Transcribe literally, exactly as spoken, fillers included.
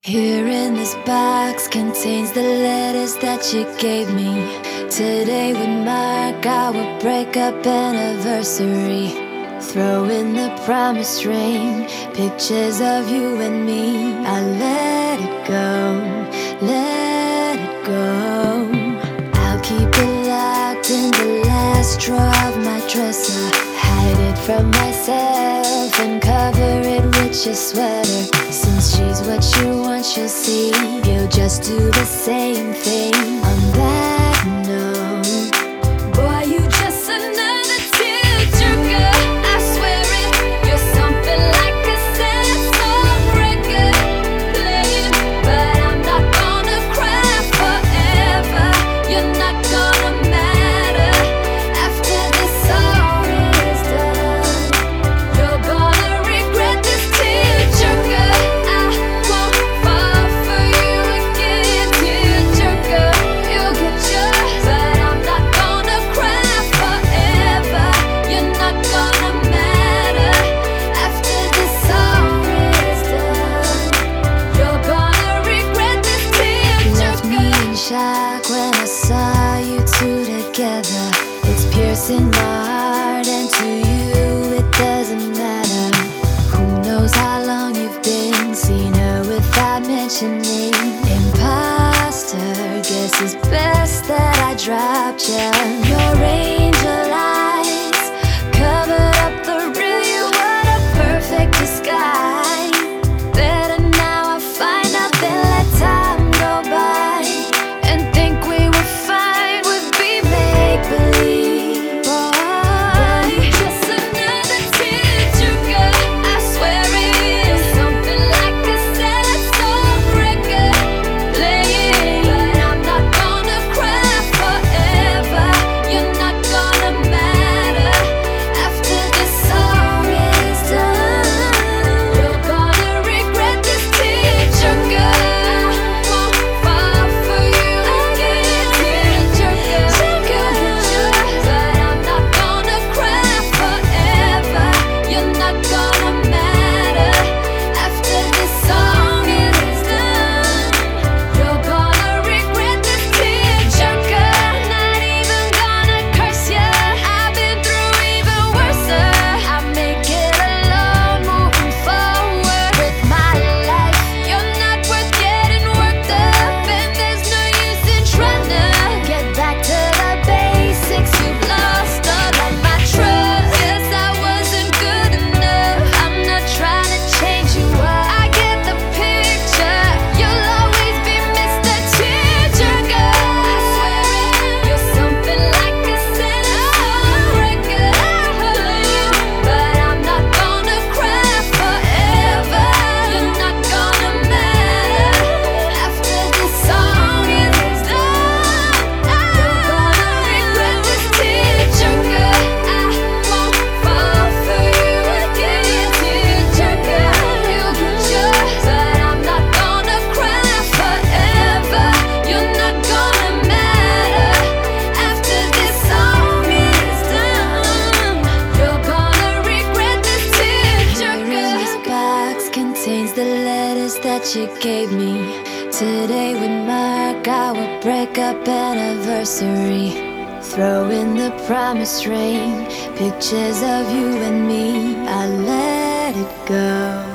Here in this box contains the letters that you gave me. Today would mark our breakup anniversary. Throw in the promise ring, pictures of you and me. I let it go, let it go. I'll keep it locked in the last drawer of my dresser. Hide it from myself and cover it with your sweater. Since she's what you want, she'll see. You'll just do the same thing. On that note, boy, you just another tearjerker. I swear it, you're something like a sad song record playing. But I'm not gonna cry forever. You're not gonna matter after this song is done. You're gonna regret this tearjerker. I won't fall for you again, tearjerker. You'll get yours, but I'm not gonna cry forever. You're not gonna matter after this song is done. You're gonna regret this tearjerker. Left me in shock when I saw you two together. It's piercing my heart, and to you it doesn't matter. Who knows how long you've been seen her without mentioning. Imposter, guess it's best that I dropped you. Your angel eyes covered up the real you. What a perfect disguise. Better now I find out than let time go by and think we were fine with be make believe. Boy, just another tearjerker. I swear it is something like a sad song record playing. But I'm not gonna cry forever. You're not gonna matter after this song is done. You're gonna regret this tearjerker. I won't fall for you again, tearjerker. But I'm not gonna cry forever. You're not gonna matter after this song is done. You're gonna regret this tearjerker. Not even gonna curse ya. I've been through even worse. I make it alone, moving forward with my life. You're not worth getting worked up, and there's no use in trying to get back to the basics. You've lost all of my trust. Guess I wasn't good enough. I'm not trying to change you up. I get the picture. You'll always be Mister Tearjerker. I swear it, you're something like a sad song record playing. But I'm not gonna cry forever. You're not gonna matter after this song is done. You're gonna regret this tearjerker. I won't fall for you again, tearjerker. You'll get yours, but I'm not gonna cry forever. You're not gonna matter after this song is done. You're gonna regret this tearjerker. This box contains the letters that you gave me. Today would mark our breakup anniversary. Throw in the promise ring, pictures of you and me. I let it go.